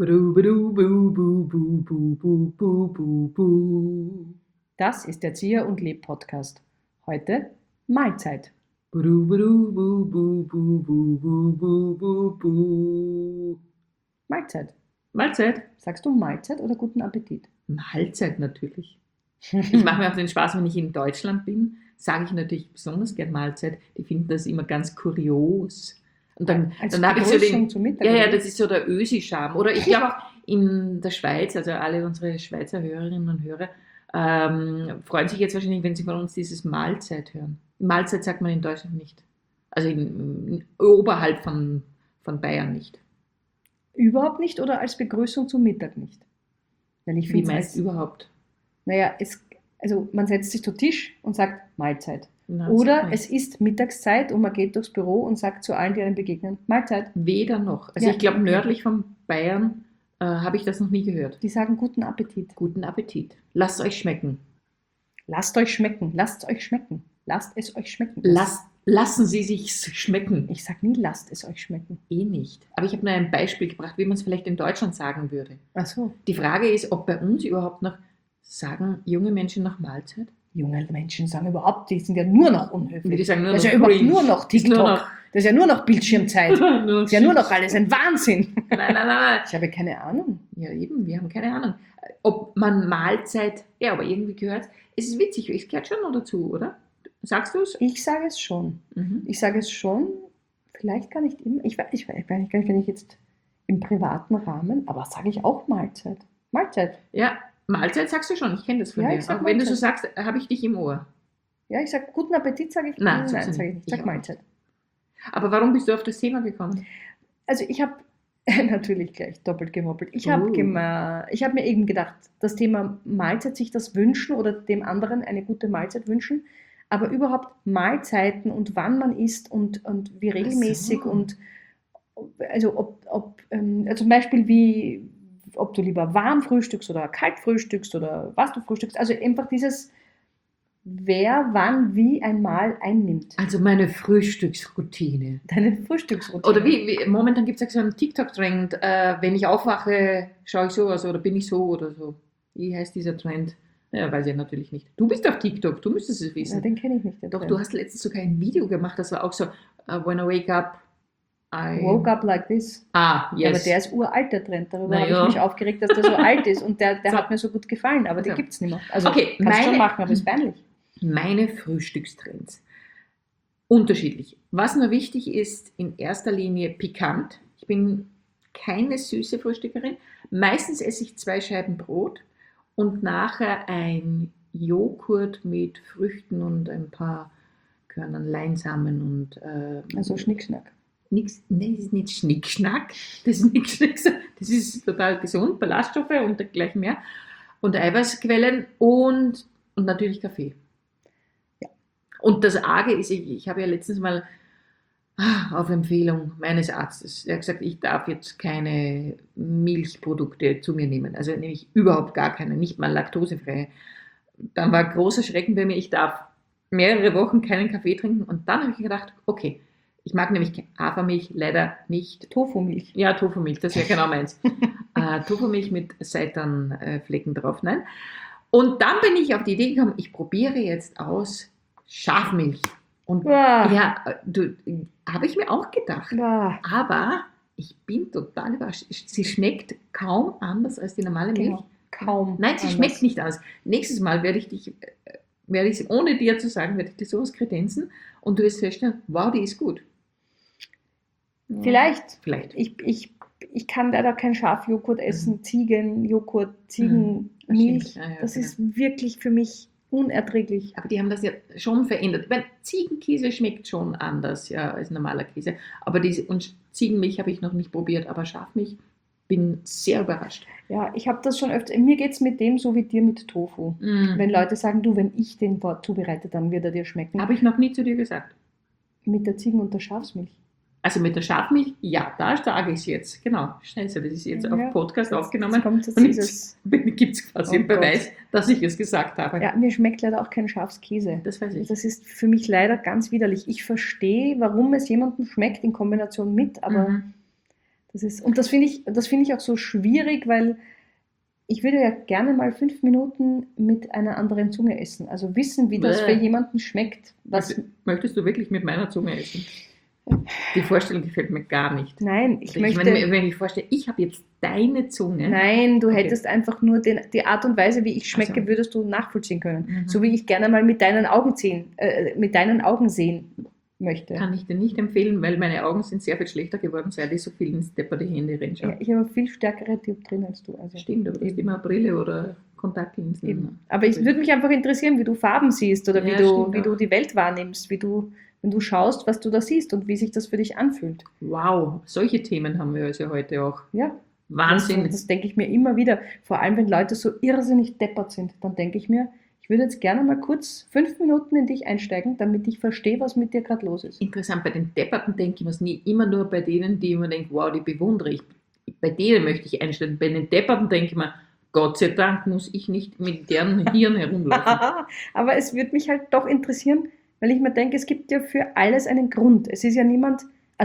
Das ist der Erzieher und Leb Podcast. Heute Mahlzeit. Mahlzeit. Mahlzeit. Sagst du Mahlzeit oder guten Appetit? Mahlzeit natürlich. Ich mache mir auch den Spaß, wenn ich in Deutschland bin, sage ich natürlich besonders gern Mahlzeit. Die finden das immer ganz kurios. Und dann habe ich so den, zum Mittag. ja, das ist so der Ösi-Charme. Oder ich glaube auch in der Schweiz, also alle unsere Schweizer Hörerinnen und Hörer, freuen sich jetzt wahrscheinlich, wenn sie von uns dieses Mahlzeit hören. Mahlzeit sagt man in Deutschland nicht. Also oberhalb von Bayern nicht. Überhaupt nicht oder als Begrüßung zum Mittag nicht? Weil ich Wie meinst du überhaupt? Naja, also man setzt sich zu Tisch und sagt Mahlzeit. Nein, oder es ist Mittagszeit und man geht durchs Büro und sagt zu allen, die einem begegnen, Mahlzeit. Weder noch. Also Ja, ich glaube, okay. Nördlich von Bayern habe ich das noch nie gehört. Die sagen guten Appetit. Guten Appetit. Lasst euch schmecken. Lasst euch schmecken. Lasst euch schmecken. Lasst es euch schmecken. Lassen Sie sich schmecken. Ich sage nie, lasst es euch schmecken. Eh nicht. Aber ich habe nur ein Beispiel gebracht, wie man es vielleicht in Deutschland sagen würde. Ach so. Die Frage ist, ob bei uns überhaupt noch sagen junge Menschen nach Mahlzeit? Junge Menschen sagen überhaupt, die sind ja nur noch unhöflich. Die sagen nur das ist noch ja überhaupt cringe. nur noch TikTok. Das ist ja nur noch Bildschirmzeit. Das ist ja nur noch alles ein Wahnsinn. Nein. Ich habe keine Ahnung. Ja, eben, wir haben keine Ahnung. Ob man Mahlzeit, ja, aber irgendwie gehört es. ist witzig, es gehört schon noch dazu, oder? Sagst du es? Ich sage es schon. Mhm. Ich sage es schon. Vielleicht gar nicht immer. Ich weiß gar nicht, wenn ich jetzt im privaten Rahmen, aber sage ich auch Mahlzeit. Mahlzeit. Ja, Mahlzeit sagst du schon, ich kenne das von Ja, dir. ich sag Auch wenn du so Mahlzeit. sagst, habe ich dich im Ohr. Ja, ich sage guten Appetit, sage ich. Nein, sage sagst du ich nicht. Ich nicht. sage Ich auch Mahlzeit. Aber warum bist du auf das Thema gekommen? Also ich habe natürlich gleich doppelt gemoppelt. Ich habe mir eben gedacht, das Thema Mahlzeit, sich das wünschen oder dem anderen eine gute Mahlzeit wünschen, aber überhaupt Mahlzeiten und wann man isst und wie regelmäßig Ach so. und also zum Beispiel ob du lieber warm frühstückst oder kalt frühstückst oder was du frühstückst. Also einfach dieses, wer wann wie ein Mahl einnimmt. Also meine Frühstücksroutine. Deine Frühstücksroutine. Oder wie momentan gibt es ja so einen TikTok-Trend, wenn ich aufwache, schaue ich so aus oder bin ich so oder so. Wie heißt dieser Trend? Ja, weiß ich natürlich nicht. Du bist auf TikTok, du müsstest es Ja, wissen. den kenne ich nicht. Doch, du hast letztens sogar ein Video gemacht, das war auch so, when I wake up, Woke up like this. Ah, Ja, aber yes. der ist uralt, der Trend. Darüber Na habe ja. ich mich aufgeregt, dass der so alt ist. Und der So. hat mir so gut gefallen, aber den So. gibt es nicht mehr. Also Okay, kannst schon meine- machen, aber ist peinlich. Meine Frühstückstrends. Unterschiedlich. Was nur wichtig ist, in erster Linie pikant. Ich bin keine süße Frühstückerin. Meistens esse ich 2 Scheiben Brot und nachher ein Joghurt mit Früchten und ein paar Körnern Leinsamen und Also Schnickschnack. nix. Nee, das ist nicht Schnickschnack. Das ist nicht Schnickschnack. Das ist total gesund, Ballaststoffe und dergleichen mehr. Und Eiweißquellen und natürlich Kaffee. Ja. Und das Arge ist, ich habe ja letztens mal auf Empfehlung meines Arztes, der hat gesagt, ich darf jetzt keine Milchprodukte zu mir nehmen. Also nehme ich überhaupt gar keine, nicht mal laktosefreie. Dann war großer Schrecken bei mir, ich darf mehrere Wochen keinen Kaffee trinken. Und dann habe ich gedacht, okay, ich mag nämlich Hafermilch leider nicht. Tofu-Milch. Ja, Tofu-Milch, das wäre genau meins. Tofu-Milch mit Seitanflecken drauf, nein. Und dann bin ich auf die Idee gekommen, ich probiere jetzt aus Schafmilch. Und Bah. ja, habe ich mir auch gedacht. Bah. Aber ich bin total überrascht. Sie schmeckt kaum anders als die normale Milch. Genau. Kaum. Nein, sie anders. schmeckt nicht anders. Nächstes Mal werde ich, ohne dir zu sagen, werde ich dir sowas kredenzen und du wirst feststellen, wow, die ist gut. Vielleicht. Vielleicht. Ich kann leider kein Schafjoghurt essen, Ziegenjoghurt, Ziegenmilch. Stimmt. Ja, Das genau. ist wirklich für mich unerträglich. Aber die haben das ja schon verändert. Weil Ziegenkäse schmeckt schon anders, ja, als normaler Käse. Aber und Ziegenmilch habe ich noch nicht probiert, aber Schafmilch bin sehr überrascht. Ja, ich habe das schon öfter. Mir geht es mit dem so wie dir mit Tofu. Wenn Leute sagen, du, wenn ich den zubereite, dann wird er dir schmecken. Habe ich noch nie zu dir gesagt. Mit der Ziegen- und der Schafsmilch. Also mit der Schafmilch, ja, da sage ich es jetzt. Genau, scheiße, das ist jetzt Ja, auf Podcast Jetzt aufgenommen. kommt jetzt Und dieses. jetzt gibt es quasi Oh einen Beweis, dass ich es gesagt habe. Ja, mir schmeckt leider auch kein Schafskäse. Das weiß ich. Das ist für mich leider ganz widerlich. Ich verstehe, warum es jemandem schmeckt in Kombination mit, aber Und das finde ich auch so schwierig, weil ich würde ja gerne mal 5 Minuten mit einer anderen Zunge essen. Also wissen, wie das für Bäh. jemanden schmeckt. Möchtest du wirklich mit meiner Zunge essen? Die Vorstellung gefällt mir gar nicht. Nein, ich Wenn möchte. wenn ich vorstelle, ich habe jetzt deine Zunge. Nein, du Okay. hättest einfach nur die Art und Weise, wie ich schmecke, so. würdest du nachvollziehen können. Mhm. So wie ich gerne mal mit deinen Augen sehen möchte. Kann ich dir nicht empfehlen, weil meine Augen sind sehr viel schlechter geworden, seit ich so viel ins depperte Handy Ja, reinschaue. ich habe viel stärkere Dioptrien als du. Also. Stimmt, aber du hast Eben. immer Brille oder Kontaktlinsen. Eben. Aber es würde mich einfach interessieren, wie du Farben siehst oder Ja, wie stimmt du auch. die Welt wahrnimmst, wenn du schaust, was du da siehst und wie sich das für dich anfühlt. Wow, solche Themen haben wir also heute auch. Ja, Wahnsinn. das denke ich mir immer wieder. Vor allem, wenn Leute so irrsinnig deppert sind, dann denke ich mir, ich würde jetzt gerne mal kurz 5 Minuten in dich einsteigen, damit ich verstehe, was mit dir gerade los ist. Interessant, bei den Depperten denke ich mir es nie, immer nur bei denen, die immer denken, wow, die bewundere ich. Bei denen möchte ich einsteigen. Bei den Depperten denke ich mir, Gott sei Dank muss ich nicht mit deren Hirn herumlaufen. Aber es würde mich halt doch interessieren, weil ich mir denke, es gibt ja für alles einen Grund. Es ist ja niemand,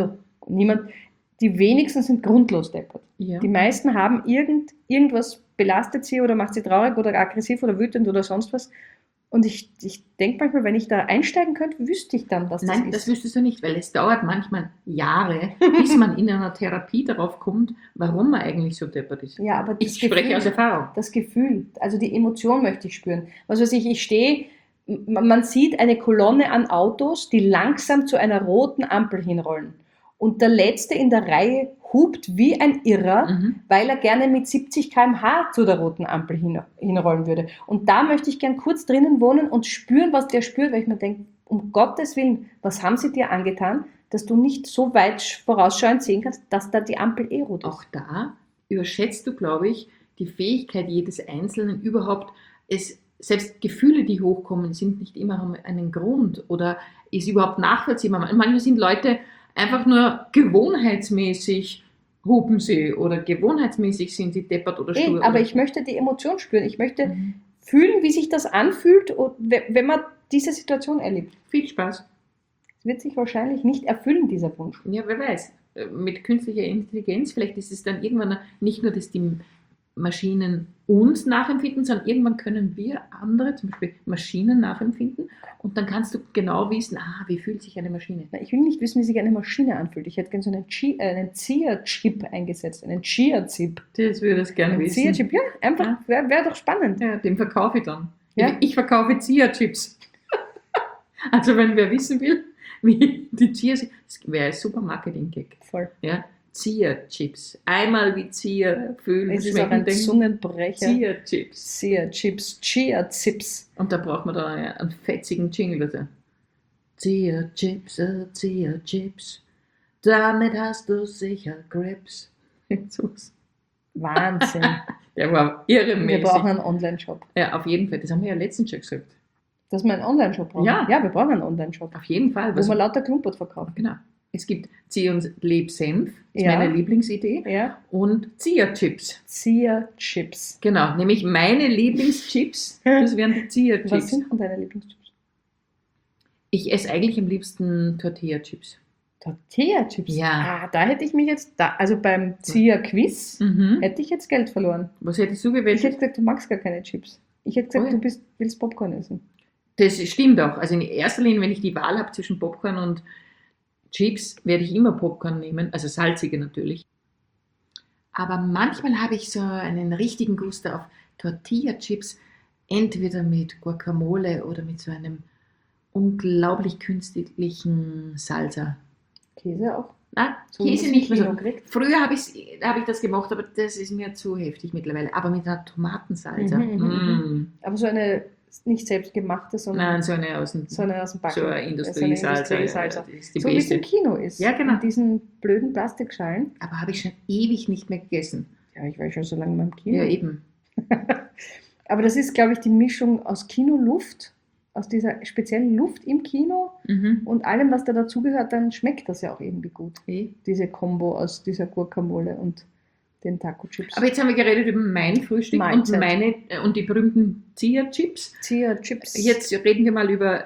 die wenigsten sind grundlos deppert. Ja. Die meisten haben irgendwas belastet sie oder macht sie traurig oder aggressiv oder wütend oder sonst was. Und ich denke manchmal, wenn ich da einsteigen könnte, wüsste ich dann, was Nein, das das ist. wüsstest du nicht, weil es dauert manchmal Jahre, bis man in einer Therapie darauf kommt, warum man eigentlich so deppert ist. Ja, aber Ich spreche aus Erfahrung. das Gefühl, also die Emotion möchte ich spüren. Was weiß ich stehe, man sieht eine Kolonne an Autos, die langsam zu einer roten Ampel hinrollen. Und der Letzte in der Reihe hupt wie ein Irrer, Mhm. weil er gerne mit 70 km/h zu der roten Ampel hinrollen würde. Und da möchte ich gern kurz drinnen wohnen und spüren, was der spürt, weil ich mir denke, um Gottes Willen, was haben sie dir angetan, dass du nicht so weit vorausschauend sehen kannst, dass da die Ampel rot ist. Auch da überschätzt du, glaube ich, die Fähigkeit jedes Einzelnen überhaupt, selbst Gefühle, die hochkommen, sind nicht immer haben einen Grund oder ist überhaupt nachvollziehbar. Manchmal sind Leute einfach nur gewohnheitsmäßig hupen sie oder gewohnheitsmäßig sind sie deppert oder stur. Aber ich möchte die Emotion spüren. Ich möchte Mhm. fühlen, wie sich das anfühlt, wenn man diese Situation erlebt. Viel Spaß. Es wird sich wahrscheinlich nicht erfüllen, dieser Wunsch. Ja, wer weiß. Mit künstlicher Intelligenz, vielleicht ist es dann irgendwann nicht nur, dass die Maschinen uns nachempfinden, sondern irgendwann können wir andere, zum Beispiel Maschinen nachempfinden und dann kannst du genau wissen, wie fühlt sich eine Maschine. Na, ich will nicht wissen, wie sich eine Maschine anfühlt. Ich hätte gerne so einen Chia-Chip eingesetzt, einen Chia-Chip. Das würde ich gerne Ein wissen. Chia-Chip, ja, einfach, Ja. wäre doch spannend. Ja, den verkaufe ich dann. Ja? Ich verkaufe Chia-Chips. Also wenn wer wissen will, wie die Chia-Chips, das wäre ein super Marketing-Gag. Voll. Ja? Chia-Chips. Einmal wie Chia fühlen, Es ist auch ein denken. Zungenbrecher. Chia-Chips. Chia-Chips, Chia-Zips. Und da braucht man dann einen fetzigen Jingle dazu. Chia-Chips, Chia-Chips, damit hast du sicher Grips. Sowas. Wahnsinn. Der war Wir irremäßig. brauchen einen Online-Shop. Ja, auf jeden Fall. Das haben wir ja letztens schon gesagt. Dass wir einen Online-Shop brauchen. Ja. Ja, wir brauchen einen Online-Shop. Auf jeden Fall. Wo man lauter Klumpert verkauft. Genau. Es gibt Zieh und Leb Senf, das ist Ja. meine Lieblingsidee, Ja. und Chia-Chips. Chia-Chips. Genau, nämlich meine Lieblingschips, das wären die Was Chia-Chips. sind denn deine Lieblingschips? Ich esse eigentlich am liebsten Tortilla-Chips. Tortilla-Chips? Ja. Da hätte ich mich jetzt, also beim Chia-Quiz, Mhm. hätte ich jetzt Geld verloren. Was hättest du Ich gewählt? hätte gesagt, du magst gar keine Chips. Ich hätte gesagt, Oh ja. du willst Popcorn essen. Das stimmt auch. Also in erster Linie, wenn ich die Wahl habe zwischen Popcorn und Chips, werde ich immer Popcorn nehmen, also salzige natürlich. Aber manchmal habe ich so einen richtigen Guster auf Tortilla-Chips, entweder mit Guacamole oder mit so einem unglaublich künstlichen Salsa. Käse auch. Na, So wie Käse es nicht mehr Kino so. kriegt. Früher habe ich das gemacht, aber das ist mir zu heftig mittlerweile. Aber mit einer Tomatensalsa. Mhm, Mm. Aber so eine nicht selbstgemachte, sondern Nein, so eine aus dem so eine aus dem Backen. so eine Industriesalsa. Industriesalsa. Das ist die So wie es beste. im Kino ist. Ja, genau. In diesen blöden Plastikschalen. Aber habe ich schon ewig nicht mehr gegessen. Ja, ich war schon so lange beim Kino. Ja, eben. Aber das ist, glaube ich, die Mischung aus Kinoluft, aus dieser speziellen Luft im Kino Mhm. und allem, was da dazugehört, dann schmeckt das ja auch irgendwie gut. Eh. Diese Kombo aus dieser Guacamole und den Taco-Chips. Aber jetzt haben wir geredet über mein Frühstück Mahlzeit. und die berühmten Chia-Chips. Chia-Chips. Jetzt reden wir mal über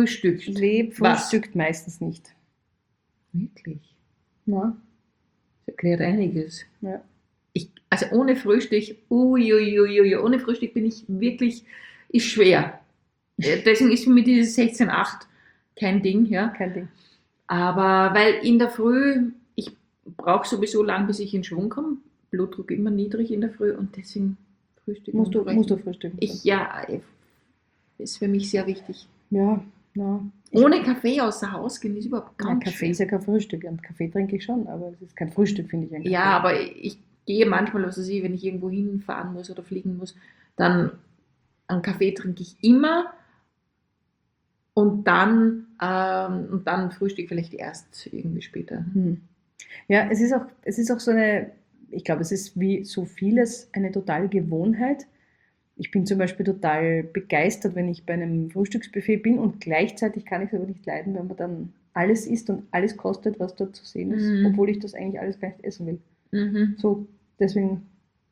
Lebfrühstück. Leb Was? frühstückt meistens nicht. Wirklich? Na? Ist ja erklärt einiges. Ja. Also ohne Frühstück, ohne Frühstück bin ich wirklich, ist schwer. Deswegen ist für mich dieses 16:8 kein Ding, ja. Kein Ding. Aber weil in der Früh, ich brauche sowieso lang, bis ich in Schwung komme. Blutdruck immer niedrig in der Früh und deswegen Frühstück. Musst du frühstücken. Ist für mich sehr wichtig. Ja. Ohne Kaffee außer Haus gehen ist überhaupt gar nicht. Kaffee ist ja kein Frühstück. Und Kaffee trinke ich schon, aber es ist kein Frühstück, finde ich eigentlich. Ja, aber ich gehe manchmal, wenn ich irgendwo hinfahren muss oder fliegen muss, dann einen Kaffee trinke ich immer und dann Frühstück vielleicht erst irgendwie später. Ja, es ist auch so eine, ich glaube, es ist wie so vieles eine totale Gewohnheit. Ich bin zum Beispiel total begeistert, wenn ich bei einem Frühstücksbuffet bin und gleichzeitig kann ich es aber nicht leiden, wenn man dann alles isst und alles kostet, was dort zu sehen ist, obwohl ich das eigentlich alles gar nicht essen will. So, deswegen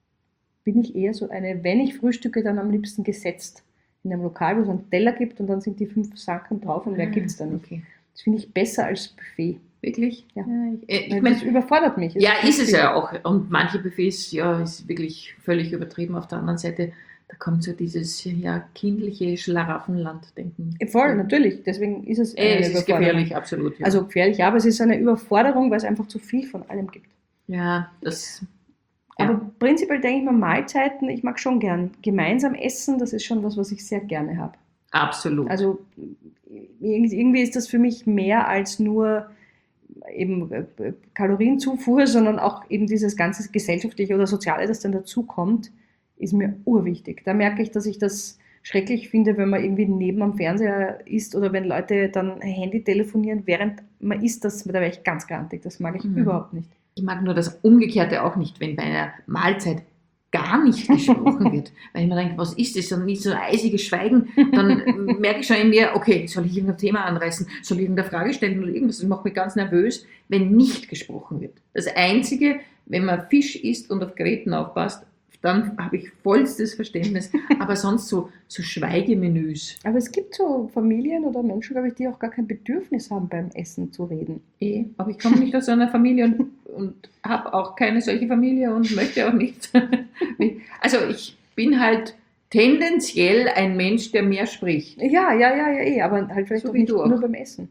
bin ich eher so eine, wenn ich frühstücke, dann am liebsten gesetzt. In einem Lokal, wo es einen Teller gibt und dann sind die 5 Sachen drauf und mehr gibt es da nicht. Okay. Das finde ich besser als Buffet. Wirklich? Ja. Ich Weil mein, das überfordert mich. ja, ist es ja auch. Und manche Buffets, ist wirklich völlig übertrieben. Auf der anderen Seite, da kommt so dieses kindliche Schlaraffenland-Denken. Voll, natürlich. Deswegen ist es Es ist gefährlich, absolut. Ja. Also gefährlich, ja, aber es ist eine Überforderung, weil es einfach zu viel von allem gibt. Ja, das... Aber prinzipiell denke ich mir, Mahlzeiten, ich mag schon gern. Gemeinsam essen, das ist schon was ich sehr gerne habe. Absolut. Also irgendwie ist das für mich mehr als nur eben Kalorienzufuhr, sondern auch eben dieses ganze gesellschaftliche oder soziale, das dann dazu kommt, ist mir urwichtig. Da merke ich, dass ich das schrecklich finde, wenn man irgendwie neben am Fernseher isst oder wenn Leute dann Handy telefonieren, während man isst, da wäre ich ganz grantig. Das mag ich überhaupt nicht. Ich mag nur das Umgekehrte auch nicht, wenn bei einer Mahlzeit gar nicht gesprochen wird. Weil ich mir denke, was ist das? Und nicht so ein eisiges Schweigen. Dann merke ich schon in mir, okay, soll ich irgendein Thema anreißen? Soll ich irgendeine Frage stellen oder irgendwas? Das macht mich ganz nervös, wenn nicht gesprochen wird. Das Einzige, wenn man Fisch isst und auf Geräten aufpasst, dann habe ich vollstes Verständnis. Aber sonst so Schweigemenüs. Aber es gibt so Familien oder Menschen, glaube ich, die auch gar kein Bedürfnis haben, beim Essen zu reden. Aber ich komme nicht aus so einer Familie und habe auch keine solche Familie und möchte auch nicht. Also ich bin halt tendenziell ein Mensch, der mehr spricht. Ja, aber halt vielleicht So auch wie nicht du auch. nur beim Essen.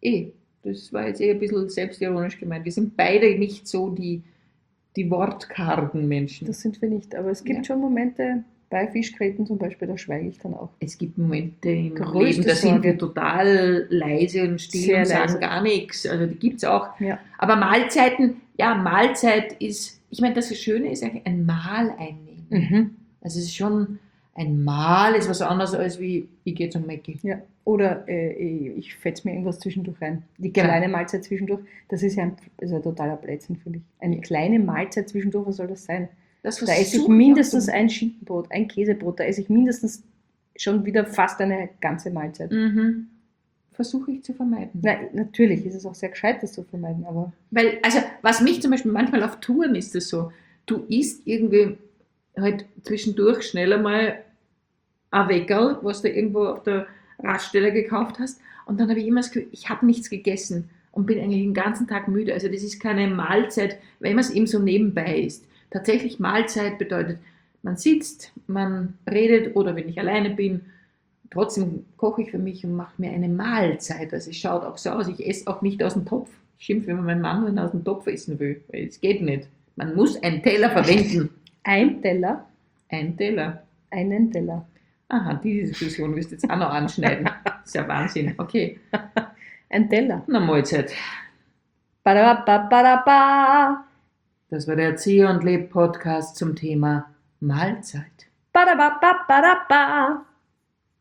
Das war jetzt ein bisschen selbstironisch gemeint. Wir sind beide nicht so die wortkargen Menschen. Das sind wir nicht, aber es gibt schon Momente, bei Fischgräten zum Beispiel, da schweige ich dann auch. Es gibt Momente im Größte Leben, da sind Sorge. wir total leise und still Sehr und sagen leise. gar nichts. Also die gibt es auch. Ja. Aber Mahlzeiten, Mahlzeit ist, ich meine, das Schöne ist eigentlich ein Mahl einnehmen. Also es ist schon, ein Mahl ist was anderes als wie, ich gehe zum Mäcki. Ja. Oder ich fetze mir irgendwas zwischendurch rein. Die kleine Mahlzeit zwischendurch, das ist ja ein totaler Blödsinn, finde ich. Eine kleine Mahlzeit zwischendurch, was soll das sein? Da esse ich mindestens ein Schinkenbrot, ein Käsebrot, da esse ich mindestens schon wieder fast eine ganze Mahlzeit. Versuche ich zu vermeiden. Na, natürlich ist es auch sehr gescheit, das zu vermeiden, aber... Weil, also, was mich zum Beispiel manchmal auf Touren ist es so, du isst irgendwie halt zwischendurch schneller mal ein Weckerl, was du irgendwo auf der Raststelle gekauft hast, und dann habe ich immer das Gefühl, ich habe nichts gegessen und bin eigentlich den ganzen Tag müde. Also das ist keine Mahlzeit, wenn man es eben so nebenbei isst. Tatsächlich Mahlzeit bedeutet, man sitzt, man redet, oder wenn ich alleine bin, trotzdem koche ich für mich und mache mir eine Mahlzeit. Also es schaut auch so aus, ich esse auch nicht aus dem Topf. Ich schimpfe, wenn mein Mann nur aus dem Topf essen will, weil es geht nicht. Man muss einen Teller verwenden. Ein Teller? Ein Teller. Einen Teller. Aha, diese Diskussion wirst du jetzt auch noch anschneiden. Das ist ja Wahnsinn. Okay. Ein Teller. Na, Mahlzeit. Ba-da-ba-ba-ba-da-ba. Das war der Erzieher und Leb Podcast zum Thema Mahlzeit. Ba-da-ba-ba-ba-da-ba.